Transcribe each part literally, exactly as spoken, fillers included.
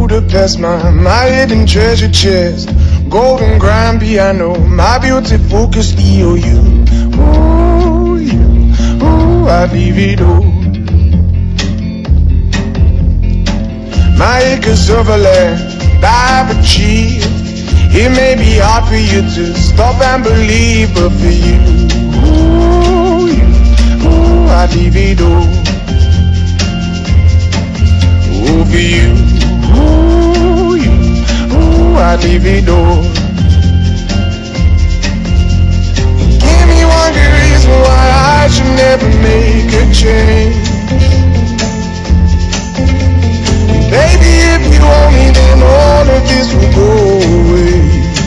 Budapest, my, my hidden treasure chest. Golden grand piano, my beautiful Castillo. You, ooh, you, ooh, I'd leave it all. My acres of land I've achieved. It may be hard for you to stop and believe, but for you, ooh, you, ooh, I'd leave it all. Ooh, for you, ooh, you, ooh, I'd leave it all. Give me one good reason why I should never make a change. Baby, if you want me, then all of this will go away.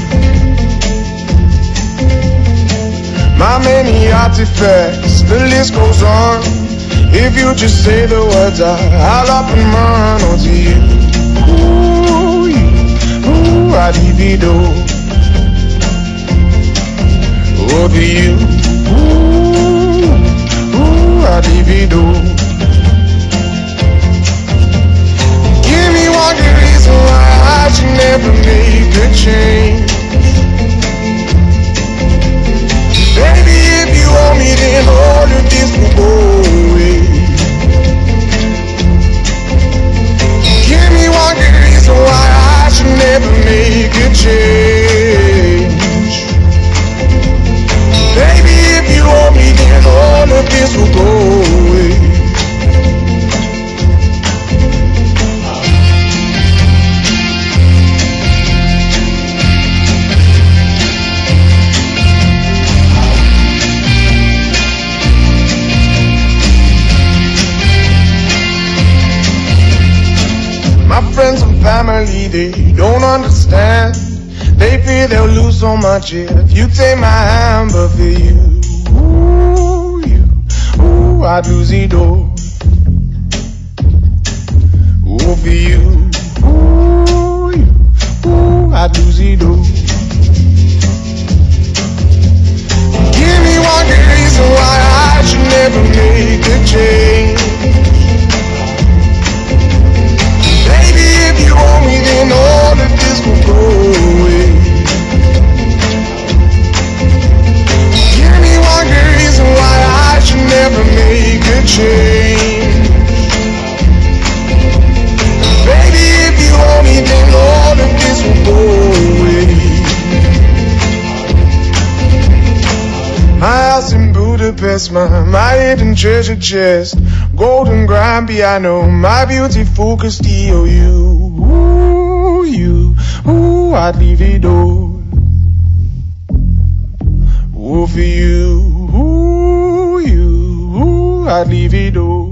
My many artifacts, the list goes on. If you just say the words, I, I'll up and run onto you. Ooh, you, ooh, I'd leave it all. Oh, for you, ooh, ooh, I'd leave it all. Give me one good reason why I should never make a change. Baby, if you want me, then all of this will go away. Give me one good reason why I should never make a change. Baby, if you want me, then all of this will go away. Friends and family, they don't understand. They fear they'll lose so much if you take my hand. But for you, ooh, you, ooh, I'd lose it all. Ooh, for you, ooh, you, ooh, I'd lose it all. Give me one good reason why I should never make a change. If you want me, then all of this will go away. Give me one good reason why I should never make a change. Baby, if you want me, then all of this will go away. My house in Budapest, my, my hidden treasure chest. Golden grand piano, my beautiful Castillo. You, ooh, you, ooh, I'd leave it all. Ooh, for you, ooh, you, ooh, I'd leave it all.